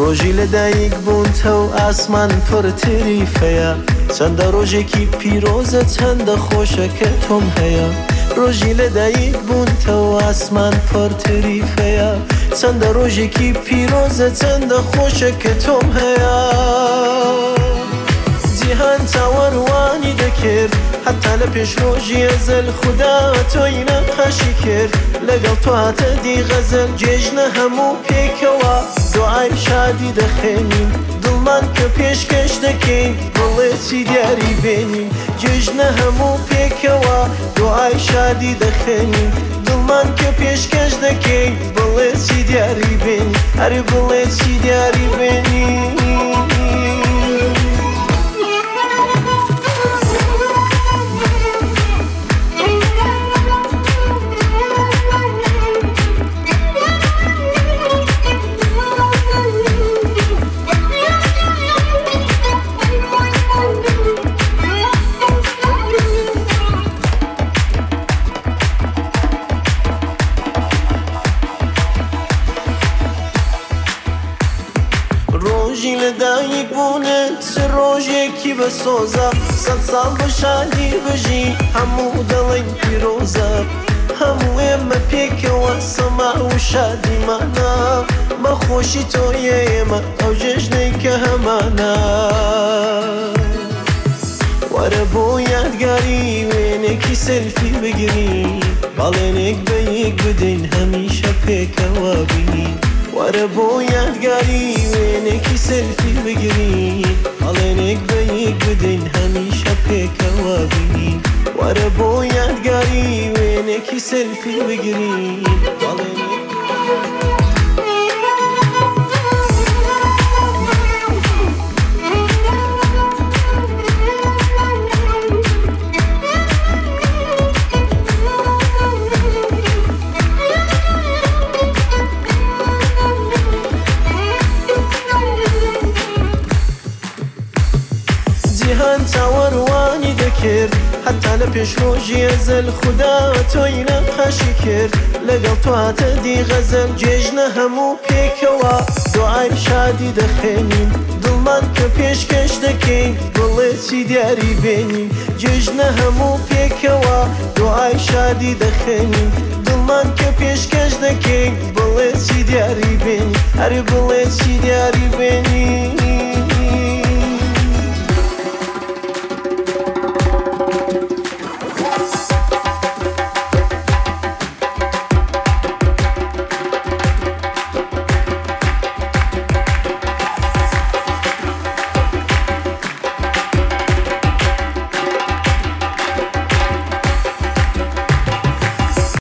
ڕۆژی لەدایک بوونتەو ئاسمان پڕ تریفەیە چەندە ڕۆژێکی پیرۆزە چەندە خۆشەکە تۆم هەیە ڕۆژی لەدایک بوونتەو ئاسمان پڕ تریفەیە چەندە ڕۆژێکی پیرۆزە چەندە خۆشەکە تۆم هەیە جیهان چاوەڕوانی دەکرد حتا لە پێش ڕۆژی ئەزەل خوددا تۆی نەقەشی کرد لەگەڵ تۆ هاتە دی غەزەل جێژنە هەموو پێکەوە دوعای شادی دەخێنین دڵمان کە پێشکەش دەکەین بڵێ چی دیاری بێنین جێژنە هەموو پێکەوە دوعای شادی دەخێنین دڵمان کە پێشکەش دەکەین بڵێ چی دیاری بێنین هەرێ بڵێ چی دیاری بێنین ڕۆژی لەدایک بوونت ڕۆژێکی بەسۆزە سەد ساڵ بە شادی بژی هەموو دڵین پیرۆزە هەموو ئێمە پێکەوە سەما و شادیمانە بەخۆشی تۆیە ئێمە ئەو جێژنەی کە هەمانە وەرە بۆ یادگاری وێنێکی سەلفی بگرین باڵێنێک بە یەک بدەین هەمیشە پێکەوە بین وەرە بۆ یادگاری وێنێکی سەلفی بگرین باڵێنێک بە یەک بدەین هەمیشە پێکەوە بین وەرە بۆ یادگاری وێنێکی سەلفی بگرین باڵێنێک جیهان چاوەڕوانی دەکرد حتا لە پێش ڕۆژی ئەزەل خوددا تۆی نەقەشی کرد لەگەڵ تۆ هاتە دی غەزەل جێژنە هەموو پێکەوە دوعای شادی دەخێنین دڵمان کە پێشکەش دەکەین بڵێ چی دیاری بێنین جێژنە هەموو پێکەوە دوعای شادی دەخێنین دڵمان کە پێشکەش دەکەین بڵێ چی دیاری بێنین هەرێ بڵێ چی دیاری بێنین